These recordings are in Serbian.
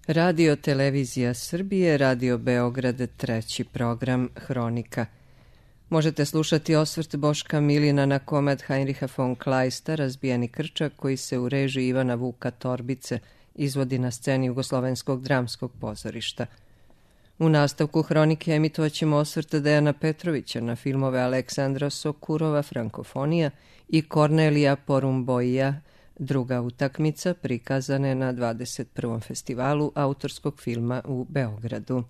Radio Televizija Srbije, Radio Beograd, treći program Hronika. Možete slušati osvrt Boška Milina na komad Heinricha von Kleista Razbijeni krčak, koji se u režiji Ivana Vuka Torbice izvodi na sceni Jugoslovenskog dramskog pozorišta. U nastavku Hronike emitovaćemo osvrt Dejana Petrovića na filmove Aleksandra Sokurova Frankofonija i Kornelija Porumboija Druga utakmica, prikazane na 21. festivalu autorskog filma u Beogradu.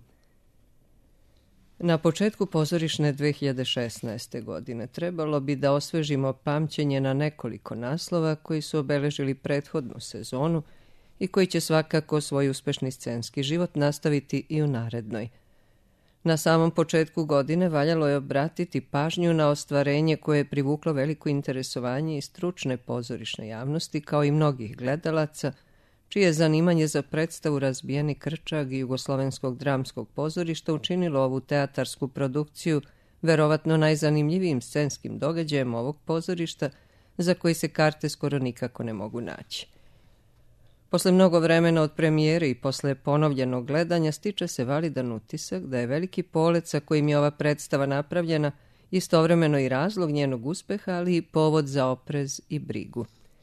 Na početku pozorišne 2016. godine trebalo bi da osvežimo pamćenje na nekoliko naslova koji su obeležili prethodnu sezonu i koji će svakako svoj uspešni scenski život nastaviti i u narednoj. Na samom početku godine valjalo je obratiti pažnju na ostvarenje koje je privuklo veliko interesovanje i stručne pozorišne javnosti, kao i mnogih gledalaca, čije zanimanje za predstavu Razbijeni krčak i Jugoslovenskog dramskog pozorišta učinilo ovu teatarsku produkciju verovatno najzanimljivijim scenskim događajem ovog pozorišta, za koji se karte skoro nikako ne mogu naći. Posle mnogo vremena od premijere i posle ponovljenog gledanja stiče se validan utisak da je veliki polet sa kojim je ova predstava napravljena istovremeno i razlog njenog uspeha, ali i povod za oprez i brigu.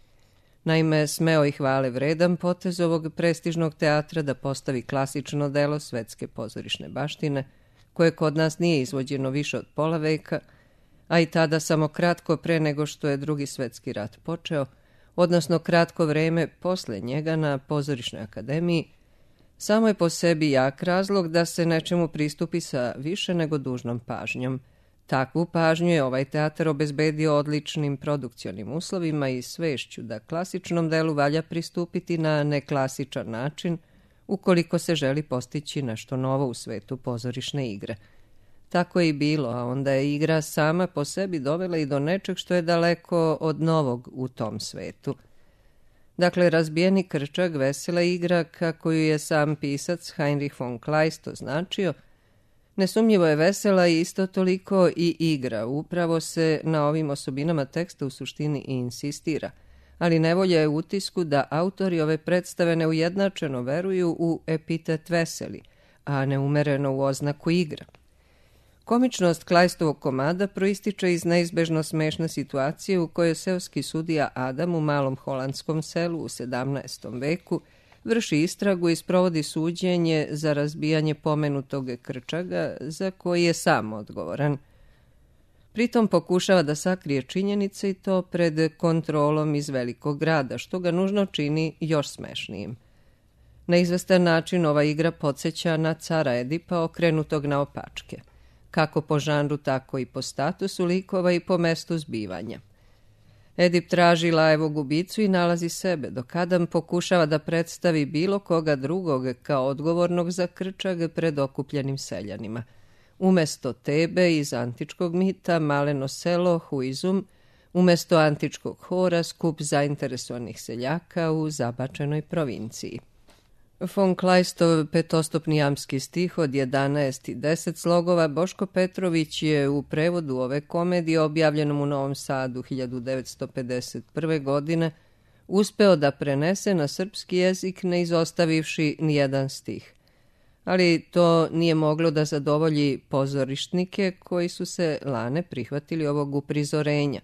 Naime, smeo i hvale vredan potez ovog prestižnog teatra da postavi klasično delo svetske pozorišne baštine, koje kod nas nije izvođeno više od pola veka, a i tada samo kratko pre nego što je Drugi svetski rat počeo, odnosno kratko vreme posle njega na Pozorišnoj akademiji, samo je po sebi jak razlog da se nečemu pristupi sa više nego dužnom pažnjom. Takvu pažnju je ovaj teatar obezbedio odličnim produkcionim uslovima i svešću da klasičnom delu valja pristupiti na neklasičan način ukoliko se želi postići nešto novo u svetu pozorišne igre. Tako je i bilo, a onda je igra sama po sebi dovela i do nečeg što je daleko od novog u tom svetu. Dakle, Razbijeni krčak, vesela igra, kako ju je sam pisac Heinrich von Kleist označio, nesumnjivo je vesela i isto toliko i igra. Upravo se na ovim osobinama teksta u suštini i insistira, ali nevolja je u utisku da autori ove predstave neujednačeno veruju u epitet veseli, a neumereno u oznaku igra. Komičnost Kleistovog komada proističe iz neizbežno smešne situacije u kojoj seoski sudija Adam u malom holandskom selu u 17. veku vrši istragu i sprovodi suđenje za razbijanje pomenutog krčaga za koji je sam odgovoran. Pritom pokušava da sakrije činjenice i to pred kontrolom iz velikog grada, što ga nužno čini još smešnijim. Na izvestan način ova igra podsjeća na cara Edipa okrenutog na opačke, kako po žanru, tako i po statusu likova i po mestu zbivanja. Edip traži Laevog ubicu i nalazi sebe, dok Adam pokušava da predstavi bilo koga drugog kao odgovornog za krčak pred okupljenim seljanima. Umesto Tebe iz antičkog mita, maleno selo Huizum, umesto antičkog hora, skup zainteresovanih seljaka u zabačenoj provinciji. Von Kleistov petostopni jamski stih od 11 i 10 slogova Boško Petrović je u prevodu ove komedije, objavljenom u Novom Sadu 1951. godine, uspeo da prenese na srpski jezik ne izostavivši nijedan stih. Ali to nije moglo da zadovolji pozorišnike koji su se lane prihvatili ovog uprizorenja.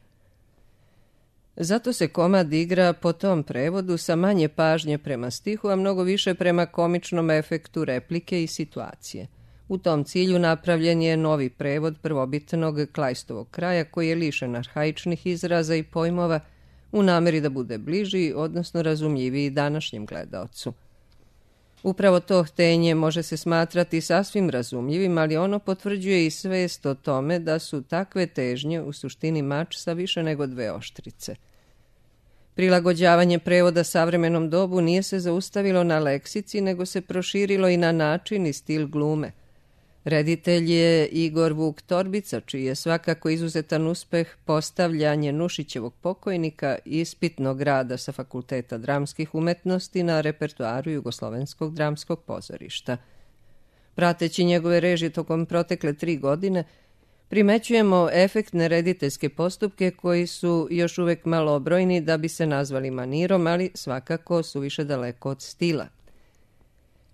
Zato se komad igra po tom prevodu sa manje pažnje prema stihu, a mnogo više prema komičnom efektu replike i situacije. U tom cilju napravljen je novi prevod prvobitnog Kleistovog kraja, koji je lišen arhaičnih izraza i pojmova u nameri da bude bliži, odnosno razumljiviji današnjem gledaocu. Upravo to htenje može se smatrati sasvim razumljivim, ali ono potvrđuje i svest o tome da su takve težnje u suštini mač sa više nego dve oštrice. Prilagođavanje prevoda savremenom dobu nije se zaustavilo na leksici, nego se proširilo i na način i stil glume. Reditelj je Igor Vuk Torbica, čiji je svakako izuzetan uspeh postavljanje Nušićevog pokojnika ispitnog rada sa Fakulteta dramskih umetnosti na repertoaru Jugoslovenskog dramskog pozorišta. Prateći njegove režije tokom protekle 3 godine, primećujemo efektne rediteljske postupke koji su još uvek malobrojni da bi se nazvali manirom, ali svakako su više daleko od stila.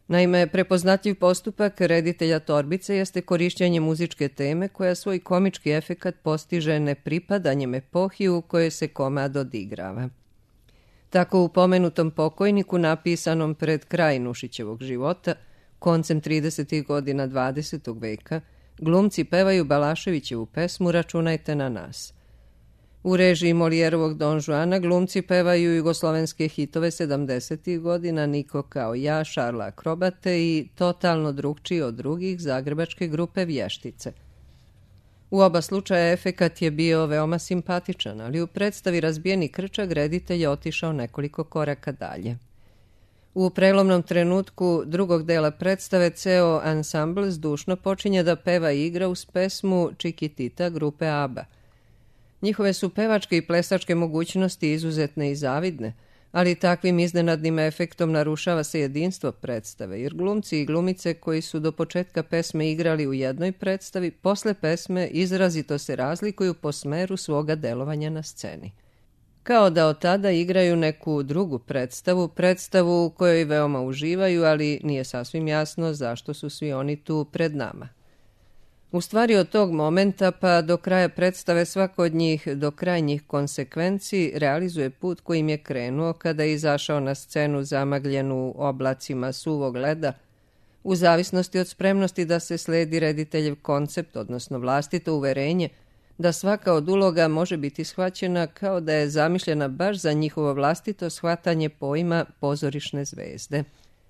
Naime, prepoznatljiv postupak reditelja Torbice jeste korišćenje muzičke teme koja svoj komički efekat postiže nepripadanjem epohi u kojoj se komad odigrava. Tako u pomenutom Pokojniku, napisanom pred kraj Nušićevog života, koncem 30. godina 20. veka, glumci pevaju Balaševićevu pesmu Računajte na nas. U režiji Molijerovog Don Juana glumci pevaju jugoslovenske hitove 70. godina Niko kao ja, Šarla Akrobate i totalno drugčiji od drugih zagrebačke grupe Vještice. U oba slučaja efekat je bio veoma simpatičan, ali u predstavi Razbijeni krčak reditelj je otišao nekoliko koraka dalje. U prelomnom trenutku drugog dela predstave ceo ansambl zdušno počinje da peva i igra uz pesmu Čikitita grupe ABBA. Njihove su pevačke i plesačke mogućnosti izuzetne i zavidne, ali takvim iznenadnim efektom narušava se jedinstvo predstave, jer glumci i glumice koji su do početka pesme igrali u jednoj predstavi, posle pesme izrazito se razlikuju po smeru svoga delovanja na sceni. Kao da od tada igraju neku drugu predstavu u kojoj veoma uživaju, ali nije sasvim jasno zašto su svi oni tu pred nama. U stvari od tog momenta pa do kraja predstave svako od njih do krajnjih konsekvenci realizuje put kojim je krenuo kada je izašao na scenu zamagljenu oblacima suvog leda, u zavisnosti od spremnosti da se sledi rediteljev koncept, odnosno vlastito uverenje, da svaka od uloga može biti shvaćena kao da je zamišljena baš za njihovo vlastito shvatanje pojma pozorišne zvezde.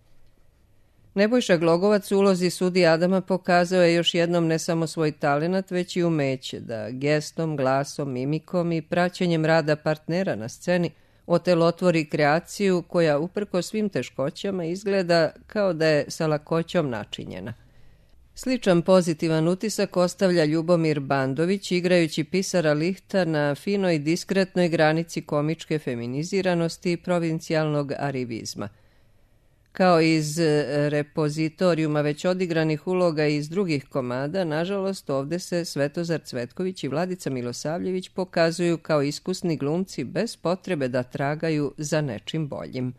Nebojša Glogovac u ulozi sudije Adama pokazao je još jednom ne samo svoj talenat, već i umeće da gestom, glasom, mimikom i praćenjem rada partnera na sceni otelotvori kreaciju koja uprko svim teškoćama izgleda kao da je sa lakoćom načinjena. Sličan pozitivan utisak ostavlja Ljubomir Bandović igrajući pisara Lihta na finoj diskretnoj granici komičke feminiziranosti i provincijalnog arivizma. Kao iz repozitorijuma već odigranih uloga iz drugih komada, nažalost ovde se Svetozar Cvetković i Vladica Milosavljević pokazuju kao iskusni glumci bez potrebe da tragaju za nečim boljim.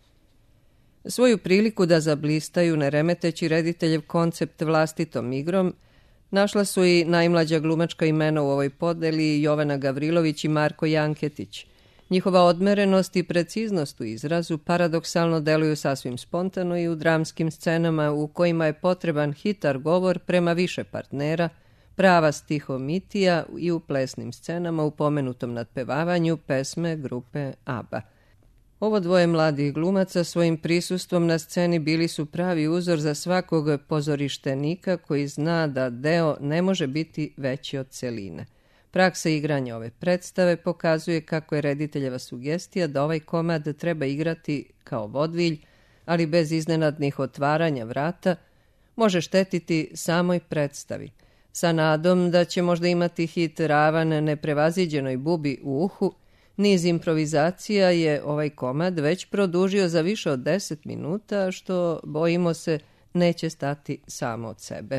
Svoju priliku da zablistaju, ne remeteći rediteljev koncept vlastitom igrom, našla su i najmlađa glumačka imena u ovoj podeli Jovana Gavrilović i Marko Janketić. Njihova odmerenost i preciznost u izrazu paradoksalno deluju sasvim spontano i u dramskim scenama u kojima je potreban hitar govor prema više partnera, prava stihomitija i u plesnim scenama u pomenutom nadpevavanju pesme grupe ABBA. Ovo dvoje mladih glumaca svojim prisustvom na sceni bili su pravi uzor za svakog pozorištenika koji zna da deo ne može biti veći od celine. Praksa igranja ove predstave pokazuje kako je rediteljeva sugestija da ovaj komad treba igrati kao vodvilj, ali bez iznenadnih otvaranja vrata, može štetiti samoj predstavi, sa nadom da će možda imati hit ravan neprevaziđenoj bubi u uhu. Niz improvizacija je ovaj komad već produžio za više od 10 minuta, što, bojimo se, neće stati samo od sebe.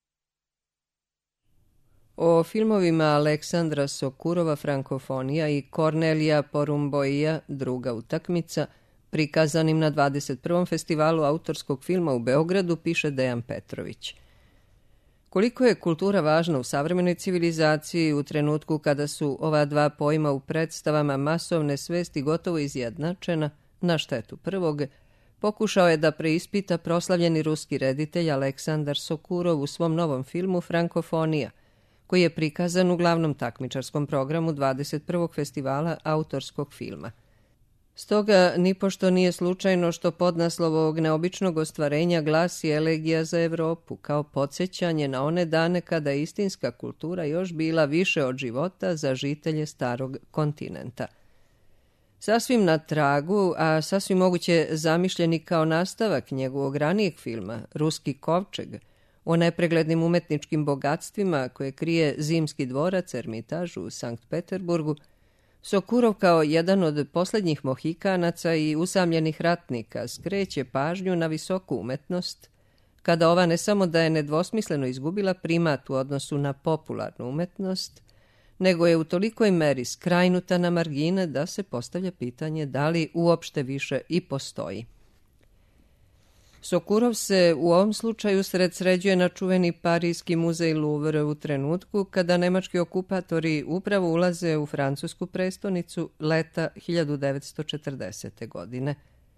O filmovima Aleksandra Sokurova Frankofonija i Kornelija Porumboija Druga utakmica, prikazanim na 21. festivalu autorskog filma u Beogradu, piše Dejan Petrović. Koliko je kultura važna u savremenoj civilizaciji u trenutku kada su ova dva pojma u predstavama masovne svesti gotovo izjednačena, na štetu prvog, pokušao je da preispita proslavljeni ruski reditelj Aleksandar Sokurov u svom novom filmu Frankofonija, koji je prikazan u glavnom takmičarskom programu 21. festivala autorskog filma. Stoga, nipošto nije slučajno što podnaslov ovog neobičnog ostvarenja glasi Elegija za Evropu, kao podsjećanje na one dane kada je istinska kultura još bila više od života za žitelje starog kontinenta. Sasvim na tragu, a sasvim moguće zamišljeni kao nastavak njegovog ranijeg filma, Ruski kovčeg, o nepreglednim umetničkim bogatstvima koje krije Zimski dvorac Ermitaž u Sankt Peterburgu, Sokurov kao jedan od posljednjih Mohikanaca i usamljenih ratnika skreće pažnju na visoku umetnost, kada ova ne samo da je nedvosmisleno izgubila primat u odnosu na popularnu umetnost, nego je u tolikoj meri skrajnuta na margine da se postavlja pitanje da li uopšte više i postoji. Sokurov se u ovom slučaju sređuje na čuveni Parijski muzej Louvre u trenutku kada nemački okupatori upravo ulaze u francusku prestonicu leta 1940. godine.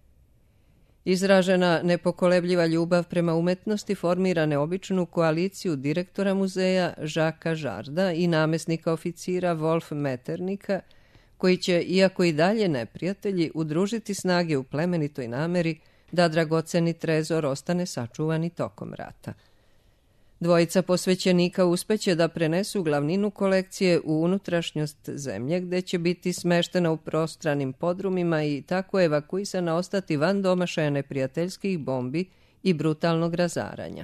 Izražena nepokolebljiva ljubav prema umetnosti formira neobičnu koaliciju direktora muzeja Žaka Žarda i namesnika oficira Wolf Metternika, koji će, iako i dalje neprijatelji, udružiti snage u plemenitoj nameri da dragoceni trezor ostane sačuvani tokom rata. Dvojica posvećenika uspeće da prenesu glavninu kolekcije u unutrašnjost zemlje, gde će biti smeštena u prostranim podrumima i tako evakuisana ostati van domašaja neprijateljskih bombi i brutalnog razaranja.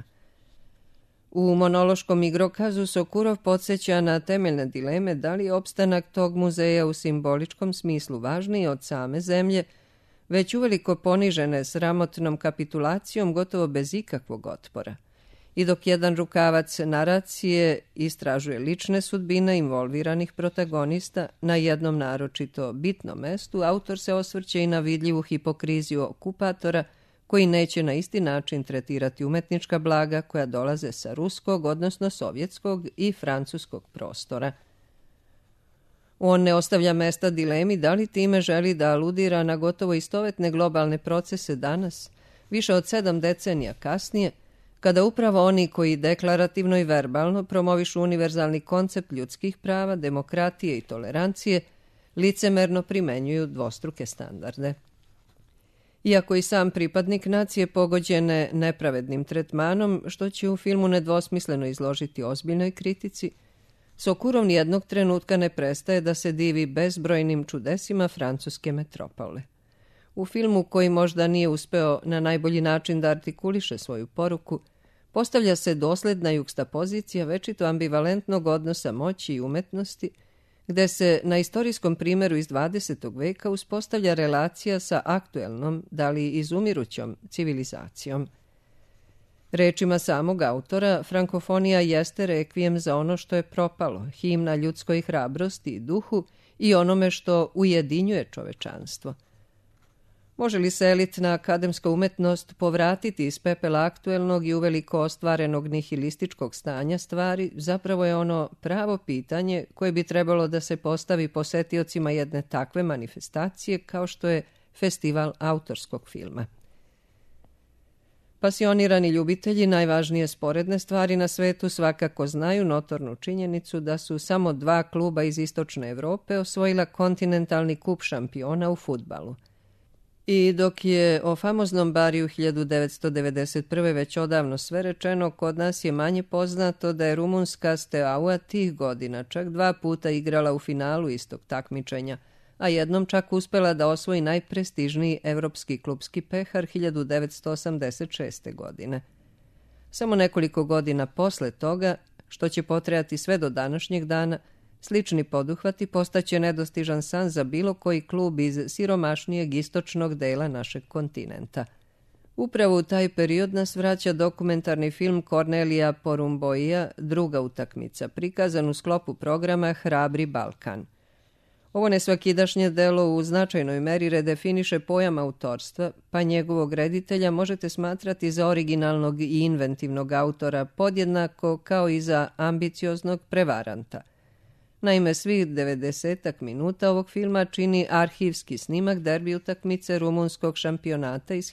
U monološkom igrokazu Sokurov podsjeća na temeljne dileme da li je opstanak tog muzeja u simboličkom smislu važniji od same zemlje, već uveliko ponižene sramotnom kapitulacijom gotovo bez ikakvog otpora. I dok jedan rukavac naracije istražuje lične sudbine involviranih protagonista, na jednom naročito bitnom mestu autor se osvrće i na vidljivu hipokriziju okupatora koji neće na isti način tretirati umetnička blaga koja dolaze sa ruskog, odnosno sovjetskog i francuskog prostora. On ne ostavlja mesta dilemi da li time želi da aludira na gotovo istovetne globalne procese danas, više od 7 decenija kasnije, kada upravo oni koji deklarativno i verbalno promovišu univerzalni koncept ljudskih prava, demokratije i tolerancije, licemerno primenjuju dvostruke standarde. Iako i sam pripadnik nacije pogođene nepravednim tretmanom, što će u filmu nedvosmisleno izložiti ozbiljnoj kritici, Sokurov nijednog trenutka ne prestaje da se divi bezbrojnim čudesima francuske metropole. U filmu, koji možda nije uspeo na najbolji način da artikuliše svoju poruku, postavlja se dosledna jukstapozicija večito ambivalentnog odnosa moći i umetnosti, gde se na istorijskom primjeru iz 20. veka uspostavlja relacija sa aktuelnom, da li izumirućom, civilizacijom. Rečima samog autora, frankofonija jeste rekvijem za ono što je propalo, himna ljudskoj hrabrosti i duhu i onome što ujedinjuje čovečanstvo. Može li se elitna akademska umetnost povratiti iz pepela aktuelnog i uveliko ostvarenog nihilističkog stanja stvari, zapravo je ono pravo pitanje koje bi trebalo da se postavi posetiocima jedne takve manifestacije kao što je festival autorskog filma. Pasionirani ljubitelji najvažnije sporedne stvari na svetu svakako znaju notornu činjenicu da su samo 2 kluba iz istočne Evrope osvojila kontinentalni kup šampiona u fudbalu. I dok je o famoznom Bariju 1991. već odavno sve rečeno, kod nas je manje poznato da je rumunska Steaua tih godina čak 2 puta igrala u finalu istog takmičenja, a jednom čak uspela da osvoji najprestižniji evropski klupski pehar 1986. godine. Samo nekoliko godina posle toga, što će potrajati sve do današnjeg dana, slični poduhvati postaće nedostižan san za bilo koji klub iz siromašnijeg istočnog dela našeg kontinenta. Upravo u taj period nas vraća dokumentarni film Kornelija Porumboija, Druga utakmica, prikazan u sklopu programa Hrabri Balkan. Ovo nesvakidašnje delo u značajnoj meri redefiniše pojam autorstva, pa njegovog reditelja možete smatrati za originalnog i inventivnog autora podjednako kao i za ambicioznog prevaranta. Naime, svih 90 minuta ovog filma čini arhivski snimak derbi utakmice rumunskog šampionata iz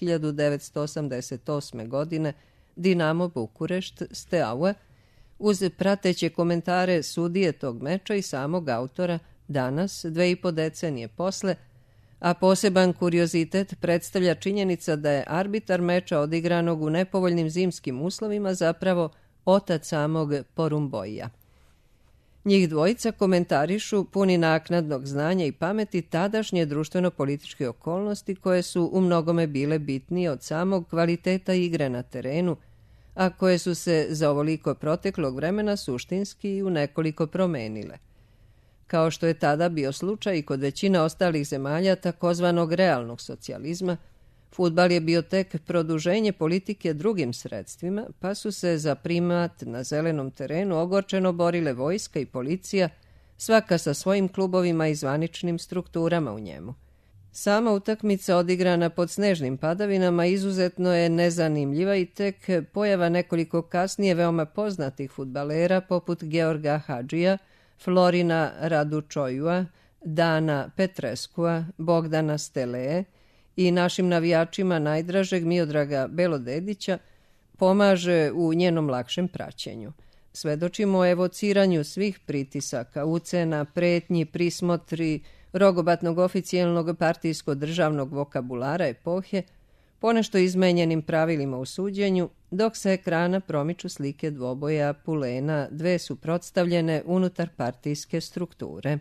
1988. godine Dinamo Bukurešt Steaua, uz prateće komentare sudije tog meča i samog autora danas, 2,5 decenije posle, a poseban kuriozitet predstavlja činjenica da je arbitar meča odigranog u nepovoljnim zimskim uslovima zapravo otac samog Porumboija. Njih dvojica komentarišu puni naknadnog znanja i pameti tadašnje društveno-političke okolnosti koje su u mnogome bile bitnije od samog kvaliteta igre na terenu, a koje su se za ovoliko proteklog vremena suštinski i u nekoliko promenile. Kao što je tada bio slučaj i kod većine ostalih zemalja takozvanog realnog socijalizma, fudbal je bio tek produženje politike drugim sredstvima, pa su se za primat na zelenom terenu ogorčeno borile vojska i policija, svaka sa svojim klubovima i zvaničnim strukturama u njemu. Sama utakmica odigrana pod snežnim padavinama izuzetno je nezanimljiva i tek pojava nekoliko kasnije veoma poznatih fudbalera poput Georga Hadžija, Florina Radučojua, Dana Petreskua, Bogdana Stelee i našim navijačima najdražeg Miodraga Belodedića pomaže u njenom lakšem praćenju. Svedočimo o evociranju svih pritisaka, ucena, pretnji, prismotri, rogobatnog oficijelnog partijsko-državnog vokabulara epohe, ponešto izmenjenim pravilima u suđenju, dok sa ekrana promiču slike dvoboja pulena, dve suprotstavljene unutar partijske strukture.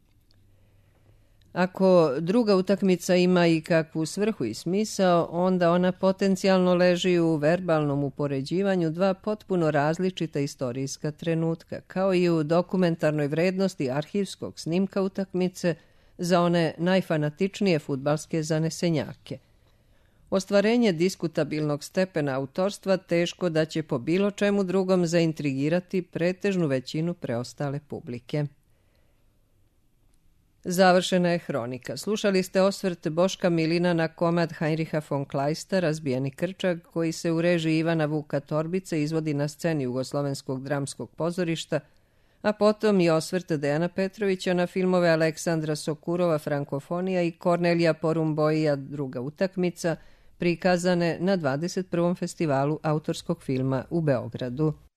Ako druga utakmica ima i kakvu svrhu i smisao, onda ona potencijalno leži u verbalnom upoređivanju dva potpuno različita istorijska trenutka, kao i u dokumentarnoj vrednosti arhivskog snimka utakmice za one najfanatičnije fudbalske zanesenjake. Ostvarenje diskutabilnog stepena autorstva teško da će po bilo čemu drugom zaintrigirati pretežnu većinu preostale publike. Završena je hronika. Slušali ste osvrt Boška Milina na komad Heinricha von Kleista Razbijeni krčak, koji se u režiji Ivana Vuka Torbice izvodi na sceni Jugoslovenskog dramskog pozorišta, a potom i osvrt Dejana Petrovića na filmove Aleksandra Sokurova Frankofonija i Kornelija Porumboija Druga utakmica, prikazane na 21. festivalu autorskog filma u Beogradu.